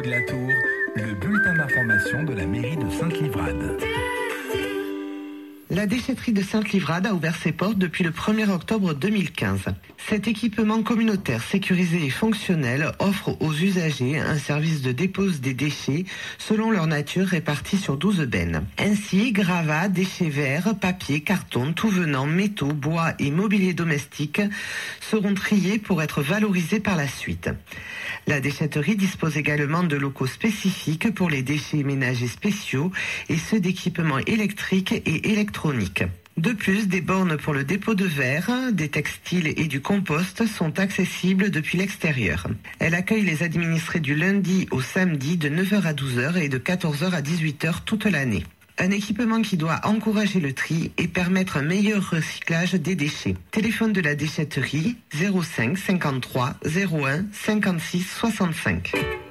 de la Tour, le bulletin d'information de la mairie de Sainte-Livrade. La déchetterie de Sainte-Livrade a ouvert ses portes depuis le 1er octobre 2015. Cet équipement communautaire sécurisé et fonctionnel offre aux usagers un service de dépose des déchets selon leur nature répartis sur 12 bennes. Ainsi, gravats, déchets verts, papier, carton, tout venant, métaux, bois et mobilier domestique seront triés pour être valorisés par la suite. La déchetterie dispose également de locaux spécifiques pour les déchets ménagers spéciaux et ceux d'équipements électriques et électroniques. De plus, des bornes pour le dépôt de verre, des textiles et du compost sont accessibles depuis l'extérieur. Elle accueille les administrés du lundi au samedi de 9h à 12h et de 14h à 18h toute l'année. Un équipement qui doit encourager le tri et permettre un meilleur recyclage des déchets. Téléphone de la déchetterie 05 53 01 56 65.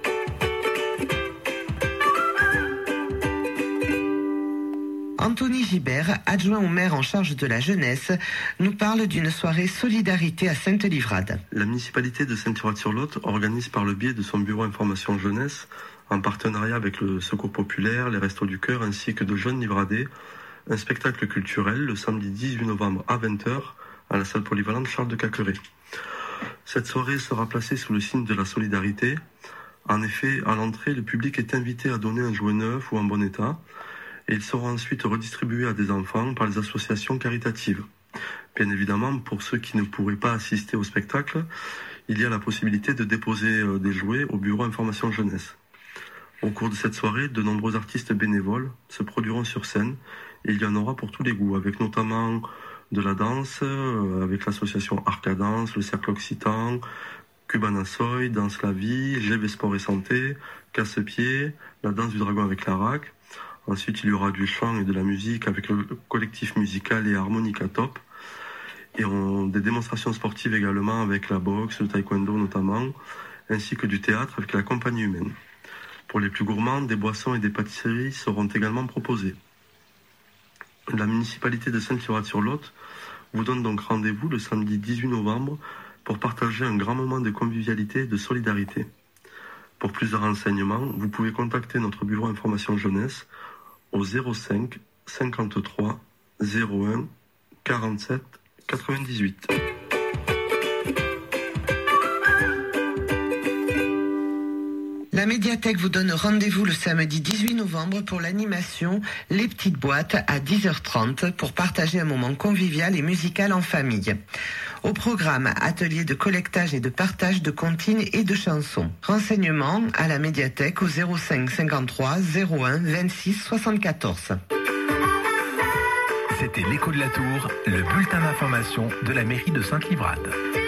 Anthony Gibert, adjoint au maire en charge de la jeunesse, nous parle d'une soirée solidarité à Sainte-Livrade. La municipalité de Sainte-Livrade-sur-Lot organise par le biais de son bureau information jeunesse, en partenariat avec le Secours Populaire, les Restos du Cœur ainsi que de jeunes livradais, un spectacle culturel le samedi 18 novembre à 20h à la salle polyvalente Charles de Cacqueret. Cette soirée sera placée sous le signe de la solidarité. En effet, à l'entrée, le public est invité à donner un jouet neuf ou en bon état et il sera ensuite redistribué à des enfants par les associations caritatives. Bien évidemment, pour ceux qui ne pourraient pas assister au spectacle, il y a la possibilité de déposer des jouets au bureau information jeunesse. Au cours de cette soirée, de nombreux artistes bénévoles se produiront sur scène et il y en aura pour tous les goûts, avec notamment de la danse, avec l'association Arcadance, le Cercle Occitan, Cubana Soy, Danse la Vie, GB Sport et Santé, Casse-Pied, la danse du dragon avec la RAC. Ensuite, il y aura du chant et de la musique avec le collectif musical et Harmonica Top. Et des démonstrations sportives également avec la boxe, le taekwondo notamment, ainsi que du théâtre avec la compagnie humaine. Pour les plus gourmands, des boissons et des pâtisseries seront également proposées. La municipalité de Sainte-Livrade-sur-Lot vous donne donc rendez-vous le samedi 18 novembre pour partager un grand moment de convivialité et de solidarité. Pour plus de renseignements, vous pouvez contacter notre bureau information jeunesse au 05 53 01 47 98. La médiathèque vous donne rendez-vous le samedi 18 novembre pour l'animation Les Petites Boîtes à 10h30 pour partager un moment convivial et musical en famille. Au programme, atelier de collectage et de partage de comptines et de chansons. Renseignements à la médiathèque au 05 53 01 26 74. C'était l'Écho de la Tour, le bulletin d'information de la mairie de Sainte-Livrade.